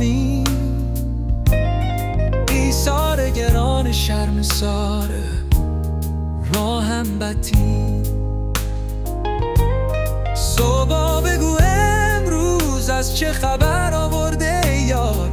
سلامی، ایثار گران شرمسار راهم بتی. صبح بگو امروز از چه خبر آورده یار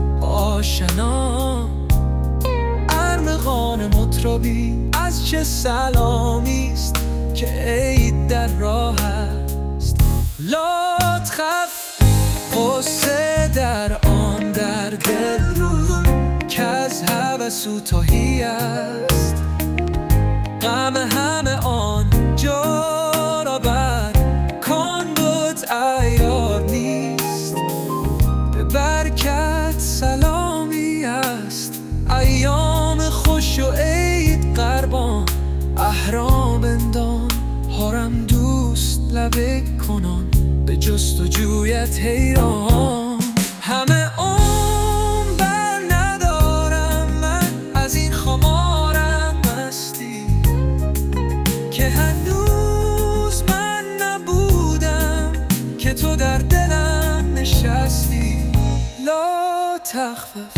آشنا، ارمغان مطربی از چه سلامیست که عید در راه است. لا تخف، غصه در آن در دل رو که از هوس و تهی است، غم همه آن جا را بر کن بود عیار نیست. به برکت سلامی است ایام خوش و عید قربان، احرام بندان هارم دوست لبه کنان، به جست و جویت حیران. همه عمر بر ندارم من از این خمارم مستی، که هنوز من نبودم که تو در دلم نشستی. لا تخفف،